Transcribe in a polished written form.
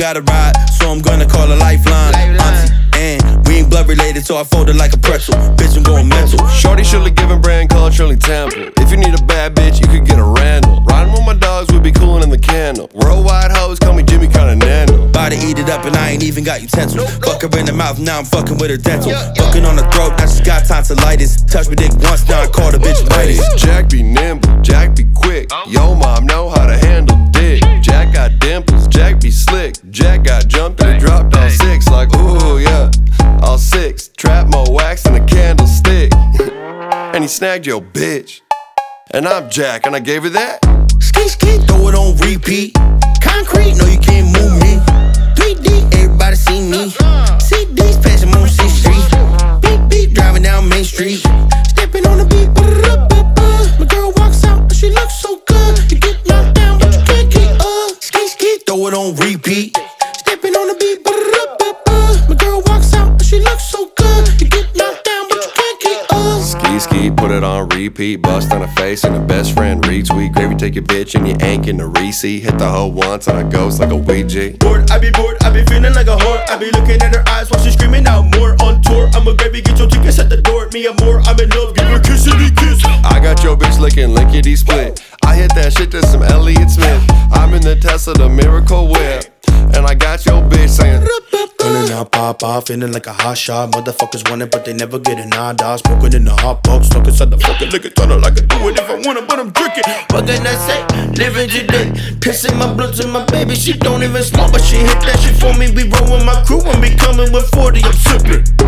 gotta ride, so I'm gonna call a lifeline. Auntie, and we ain't blood related, so I fold it like a pretzel. Bitch, I'm going mental. Shorty Shirley giving brand color Shirley Temple. If you need a bad bitch, you could get a Randall. Riding with my dogs, we be coolin' in the candle. Worldwide hoes, call me Jimmy Continental. About to eat it up and I ain't even got utensils. Fuck her in the mouth, now I'm fucking with her dental. Fucking on the throat, now she got tonsillitis. Touch me dick once, now I call the bitch Midas. Jack be nimble, Jack be quick. Yo mom know how to handle dick. Jack got dimples, Jack be slick. Jack got jumped and he dropped all 6. Like ooh yeah, all 6. Trap more wax than a candlestick. And he snagged your bitch. And I'm Jack and I gave her that. Ski ski, throw it on repeat. Concrete, no you can't move me. 3D, everybody see me. CDs, passing on 6th Street. Beep beep, driving down Main Street. Stepping on the beat. My girl walks out, but she looks so good. You get knocked down, but you can't keep up. Ski ski, throw it on repeat. Stepping on the beat. My girl walks out, but she looks so good. You get knocked down, but you can't keep up. Ski ski, put it on repeat. Bust on her face and her best friend retweet. Gravy take your bitch and you ain't getting a receipt. Hit the hoe once and I ghost like a Ouija. Bored, I be feeling like a whore. I be looking at her eyes while she screaming out more. On tour, I'm a gravy, get your tickets at the door. Me and more, I'm in love, give her a kissity kiss. I got your bitch licking lickety split. I hit that shit to some Elliott Smith. I'm in the Tesla, the Miracle Whip. And I got your bitch saying Running out, pop off, feeling like a hot shot. Motherfuckers want it, but they never get it. Nada, smoking in the hot box, stuck inside the fucking liquor tunnel. I can do it if I wanna, but I'm drinking. What can I say? Living today, pissing my blood to my baby. She don't even smoke, but she hit that shit for me. We roll with my crew and we coming with 40. I'm sipping.